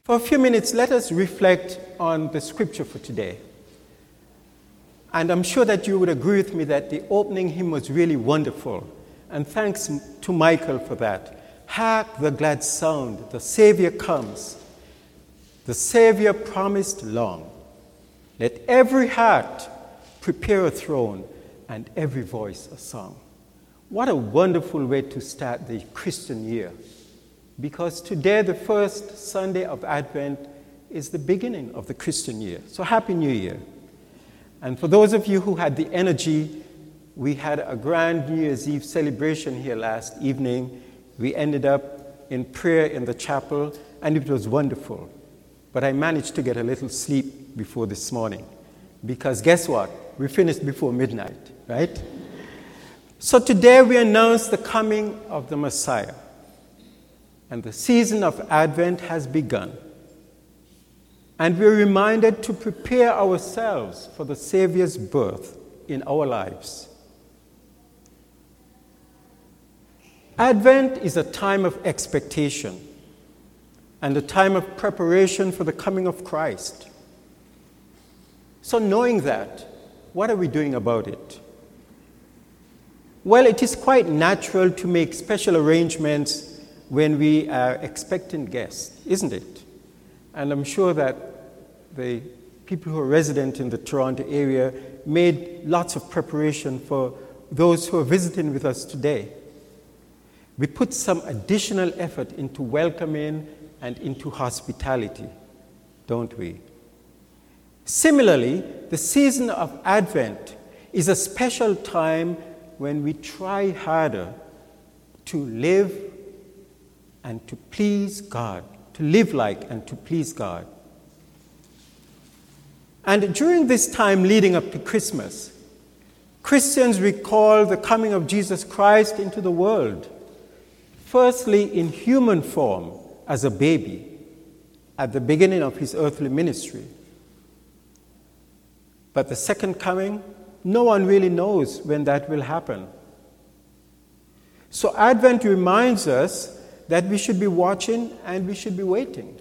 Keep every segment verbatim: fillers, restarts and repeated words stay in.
For a few minutes, let us reflect on the scripture for today. And I'm sure that you would agree with me that the opening hymn was really wonderful. And thanks to Michael for that. Hark the glad sound, the Savior comes. The Savior promised long. Let every heart prepare a throne and every voice a song. What a wonderful way to start the Christian year. Because today, the first Sunday of Advent, is the beginning of the Christian year. So Happy New Year. And for those of you who had the energy, we had a grand New Year's Eve celebration here last evening. We ended up in prayer in the chapel, and it was wonderful. But I managed to get a little sleep before this morning. Because guess what? We finished before midnight, right? So today we announce the coming of the Messiah. And the season of Advent has begun. And we're reminded to prepare ourselves for the Savior's birth in our lives. Advent is a time of expectation and a time of preparation for the coming of Christ. So knowing that, what are we doing about it? Well, it is quite natural to make special arrangements when we are expecting guests, isn't it? And I'm sure that the people who are resident in the Toronto area made lots of preparation for those who are visiting with us today. We put some additional effort into welcoming and into hospitality, don't we? Similarly, the season of Advent is a special time when we try harder to live and to please God, to live like and to please God. And during this time leading up to Christmas, Christians recall the coming of Jesus Christ into the world, firstly in human form as a baby at the beginning of his earthly ministry. But the second coming, no one really knows when that will happen. So Advent reminds us that we should be watching and we should be waiting.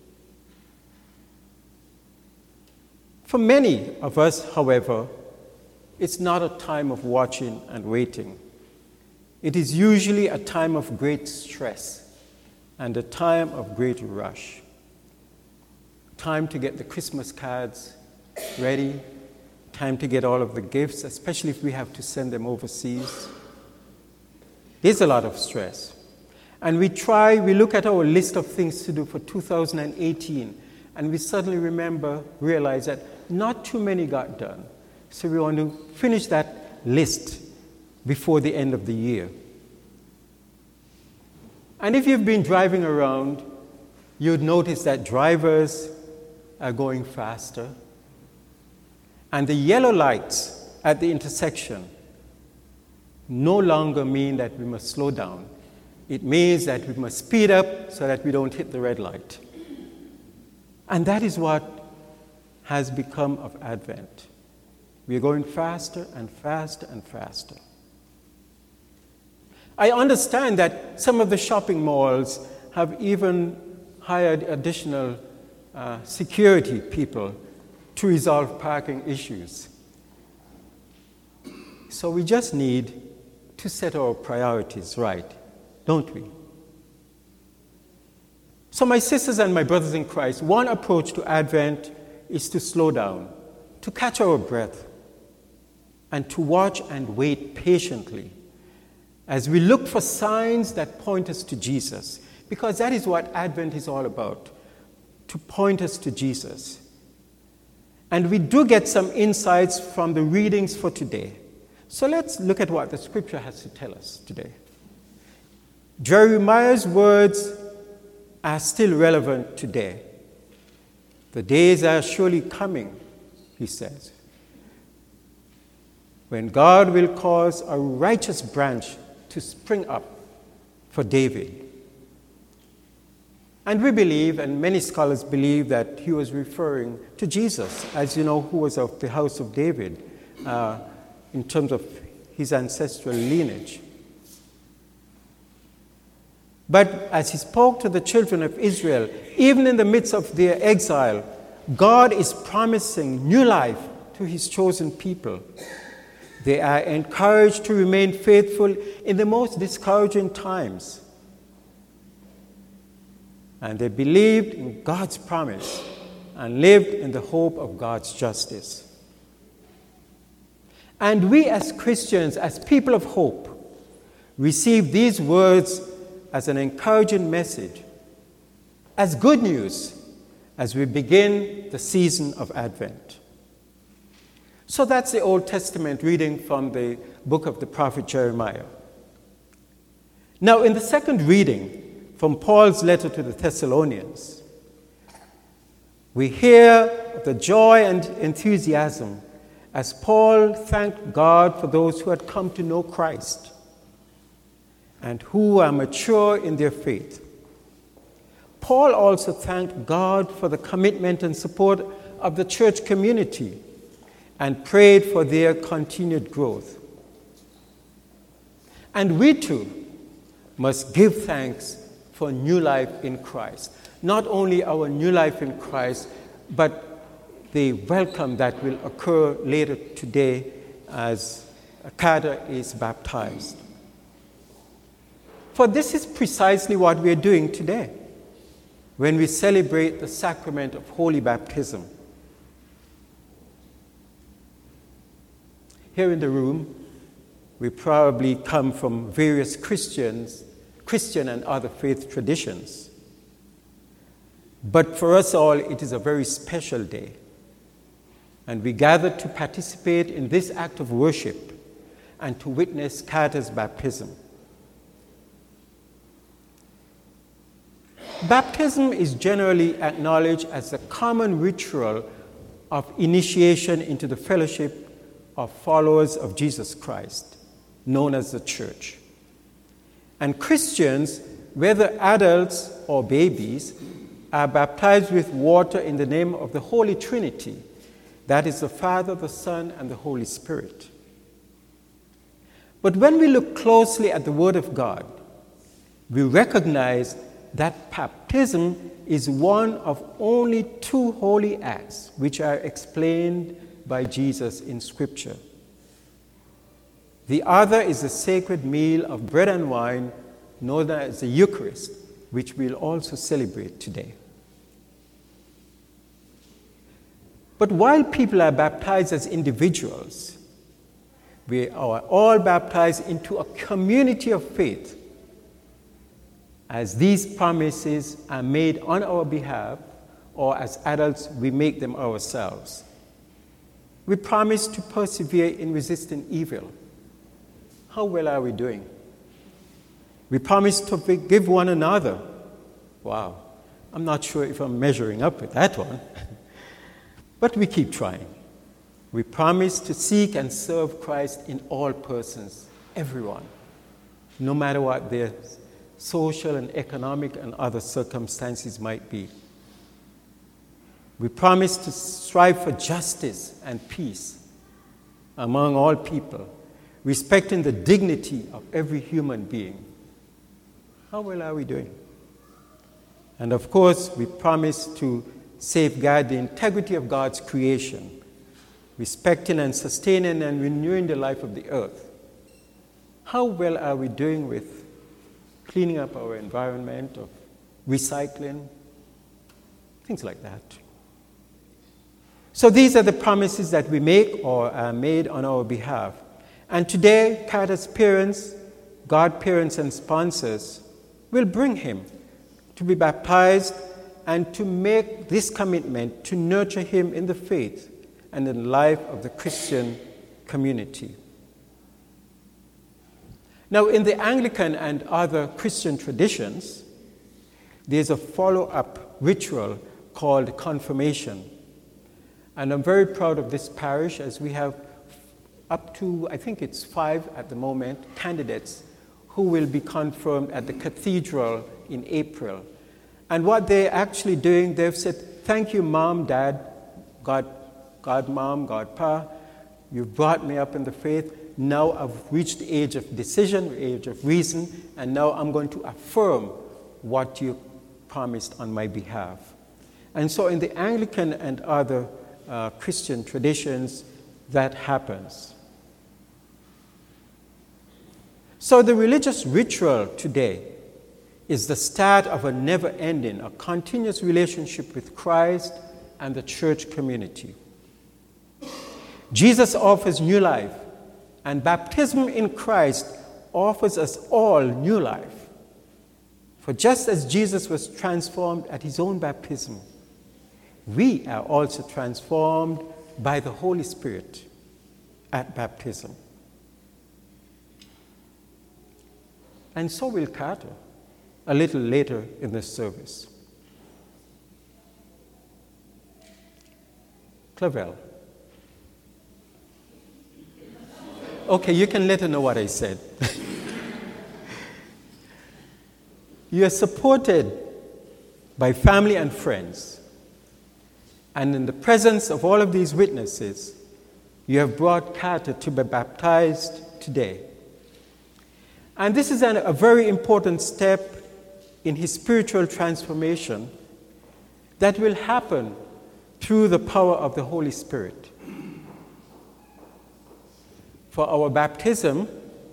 For many of us, however, it's not a time of watching and waiting. It is usually a time of great stress and a time of great rush. Time to get the Christmas cards ready, time to get all of the gifts, especially if we have to send them overseas. There's a lot of stress. And we try, we look at our list of things to do for two thousand eighteen, and we suddenly remember, realize that not too many got done. So we want to finish that list before the end of the year. And if you've been driving around, you'd notice that drivers are going faster. And the yellow lights at the intersection no longer mean that we must slow down. It means that we must speed up so that we don't hit the red light. And that is what has become of Advent. We are going faster and faster and faster. I understand that some of the shopping malls have even hired additional uh, security people to resolve parking issues. So we just need to set our priorities right, don't we? So my sisters and my brothers in Christ, one approach to Advent is to slow down, to catch our breath, and to watch and wait patiently as we look for signs that point us to Jesus, because that is what Advent is all about, to point us to Jesus. And we do get some insights from the readings for today. So let's look at what the scripture has to tell us today. Jeremiah's words are still relevant today. The days are surely coming, he says, when God will cause a righteous branch to spring up for David. And we believe, and many scholars believe, that he was referring to Jesus, as you know, who was of the house of David, uh, in terms of his ancestral lineage. But as he spoke to the children of Israel, even in the midst of their exile, God is promising new life to his chosen people. They are encouraged to remain faithful in the most discouraging times. And they believed in God's promise and lived in the hope of God's justice. And we as Christians, as people of hope, receive these words as an encouraging message, as good news as we begin the season of Advent. So that's the Old Testament reading from the book of the prophet Jeremiah. Now, in the second reading from Paul's letter to the Thessalonians, we hear the joy and enthusiasm as Paul thanked God for those who had come to know Christ and who are mature in their faith. Paul also thanked God for the commitment and support of the church community and prayed for their continued growth. And we too must give thanks for new life in Christ. Not only our new life in Christ, but the welcome that will occur later today as Carter is baptized. For this is precisely what we are doing today when we celebrate the sacrament of holy baptism. Here in the room, we probably come from various Christians, Christian and other faith traditions. But for us all, it is a very special day. And we gather to participate in this act of worship and to witness Carter's baptism. Baptism is generally acknowledged as a common ritual of initiation into the fellowship of followers of Jesus Christ, known as the church. And Christians, whether adults or babies, are baptized with water in the name of the Holy Trinity, that is the Father, the Son, and the Holy Spirit. But when we look closely at the Word of God, we recognize that baptism is one of only two holy acts which are explained by Jesus in Scripture. The other is the sacred meal of bread and wine known as the Eucharist, which we'll also celebrate today. But while people are baptized as individuals, we are all baptized into a community of faith, as these promises are made on our behalf, or as adults, we make them ourselves. We promise to persevere in resisting evil. How well are we doing? We promise to forgive one another. Wow, I'm not sure if I'm measuring up with that one. But we keep trying. We promise to seek and serve Christ in all persons, everyone, no matter what their social and economic and other circumstances might be. We promise to strive for justice and peace among all people, respecting the dignity of every human being. How well are we doing? And of course, we promise to safeguard the integrity of God's creation, respecting and sustaining and renewing the life of the earth. How well are we doing with cleaning up our environment, of recycling, things like that? So these are the promises that we make or are made on our behalf. And today, Carter's parents, godparents, and sponsors will bring him to be baptized and to make this commitment to nurture him in the faith and in the life of the Christian community. Now, in the Anglican and other Christian traditions, there's a follow-up ritual called confirmation. And I'm very proud of this parish, as we have up to, I think it's five at the moment, candidates who will be confirmed at the cathedral in April. And what they're actually doing, they've said, thank you, Mom, Dad, God, God Mom, God Pa, you brought me up in the faith. now I've reached the age of decision, the age of reason, and now I'm going to affirm what you promised on my behalf. And so in the Anglican and other uh, Christian traditions, that happens. So the religious ritual today is the start of a never-ending, a continuous relationship with Christ and the church community. Jesus offers new life, and baptism in Christ offers us all new life. For just as Jesus was transformed at his own baptism, we are also transformed by the Holy Spirit at baptism. And so will Carter a little later in the service. Clavel. Okay, you can let her know what I said. You are supported by family and friends. And in the presence of all of these witnesses, you have brought Carter to be baptized today. And this is an, a very important step in his spiritual transformation that will happen through the power of the Holy Spirit. For our baptism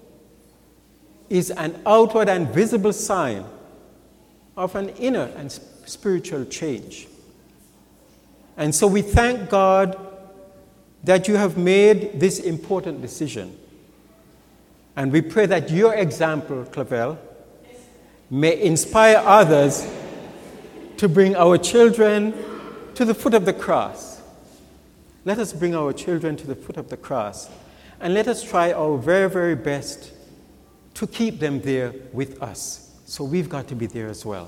is an outward and visible sign of an inner and spiritual change. And so we thank God that you have made this important decision. And we pray that your example, Clavel, may inspire others to bring our children to the foot of the cross. Let us bring our children to the foot of the cross, and let us try our very, very best to keep them there with us. So we've got to be there as well.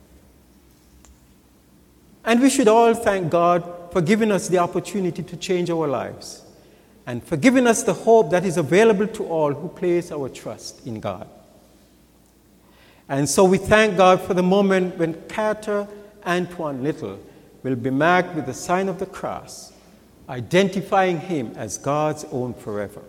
And we should all thank God for giving us the opportunity to change our lives, and for giving us the hope that is available to all who place our trust in God. And so we thank God for the moment when Carter Antoine Little will be marked with the sign of the cross, identifying him as God's own forever.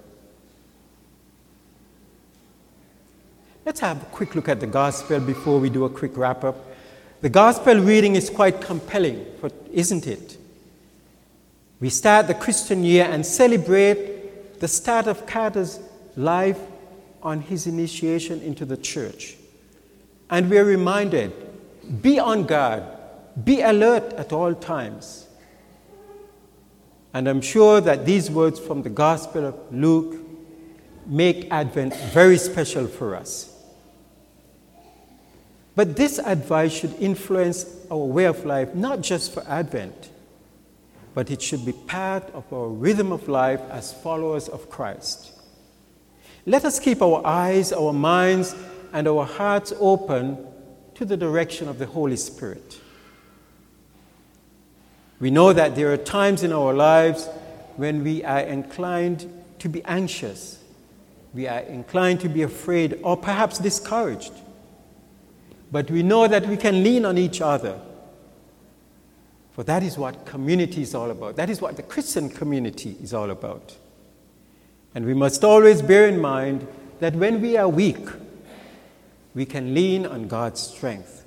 Let's have a quick look at the gospel before we do a quick wrap-up. The gospel reading is quite compelling, isn't it? We start the Christian year and celebrate the start of Carter's life on his initiation into the church. And we are reminded, be on guard, be alert at all times. And I'm sure that these words from the Gospel of Luke make Advent very special for us. But this advice should influence our way of life, not just for Advent, but it should be part of our rhythm of life as followers of Christ. Let us keep our eyes, our minds, and our hearts open to the direction of the Holy Spirit. We know that there are times in our lives when we are inclined to be anxious, we are inclined to be afraid, or perhaps discouraged. But we know that we can lean on each other. For that is what community is all about. That is what the Christian community is all about. And we must always bear in mind that when we are weak, we can lean on God's strength.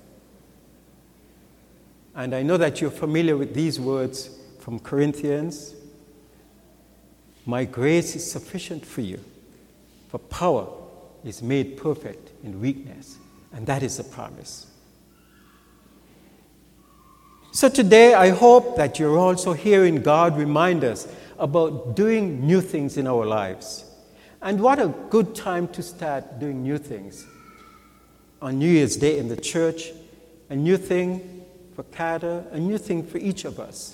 And I know that you're familiar with these words from Corinthians. My grace is sufficient for you, for power is made perfect in weakness. And that is the promise. So today, I hope that you're also hearing God remind us about doing new things in our lives. And what a good time to start doing new things. On New Year's Day in the church, a new thing for Carter, a new thing for each of us.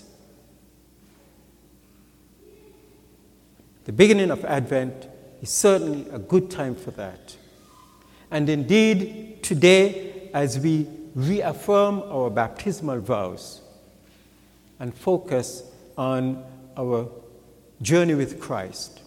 The beginning of Advent is certainly a good time for that. And indeed, today, as we reaffirm our baptismal vows and focus on our journey with Christ.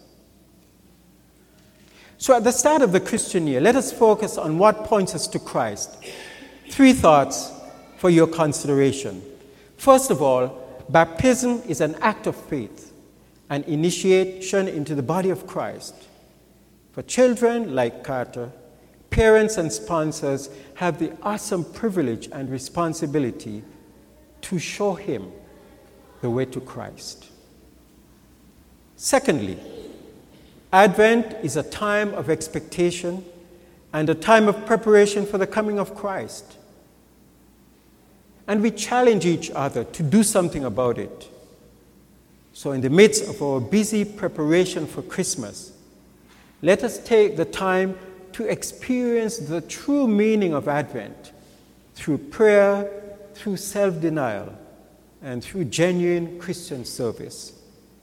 So at the start of the Christian year, let us focus on what points us to Christ. Three thoughts for your consideration. First of all, baptism is an act of faith, an initiation into the body of Christ. For children like Carter, parents and sponsors have the awesome privilege and responsibility to show him the way to Christ. Secondly, Advent is a time of expectation and a time of preparation for the coming of Christ. And we challenge each other to do something about it. So in the midst of our busy preparation for Christmas, let us take the time to experience the true meaning of Advent through prayer, through self-denial, and through genuine Christian service.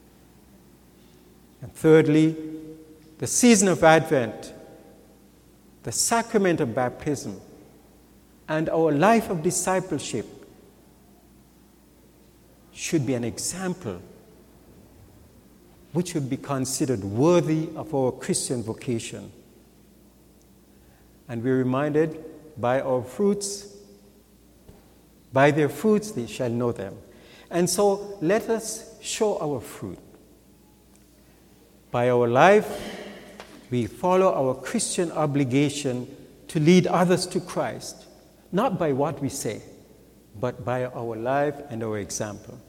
And thirdly, the season of Advent, the sacrament of baptism, and our life of discipleship should be an example which would be considered worthy of our Christian vocation. And we're reminded, by our fruits, by their fruits they shall know them. And so let us show our fruit. By our life, we follow our Christian obligation to lead others to Christ, not by what we say, but by our life and our example.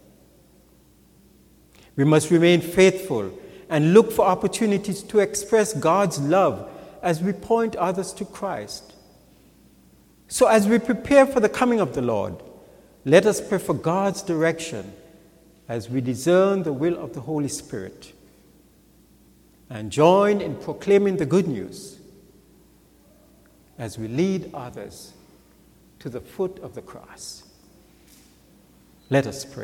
We must remain faithful and look for opportunities to express God's love as we point others to Christ. So as we prepare for the coming of the Lord, let us pray for God's direction as we discern the will of the Holy Spirit and join in proclaiming the good news as we lead others to the foot of the cross. Let us pray.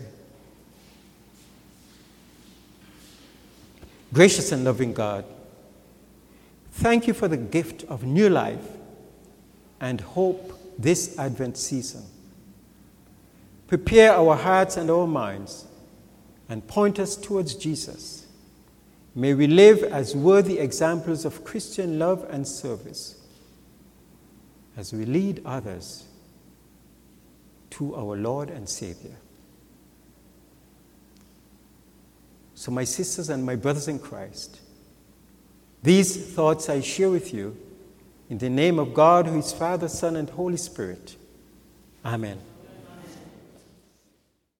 Gracious and loving God, thank you for the gift of new life and hope this Advent season. Prepare our hearts and our minds and point us towards Jesus. May we live as worthy examples of Christian love and service as we lead others to our Lord and Savior. So my sisters and my brothers in Christ, these thoughts I share with you in the name of God, who is Father, Son, and Holy Spirit. Amen.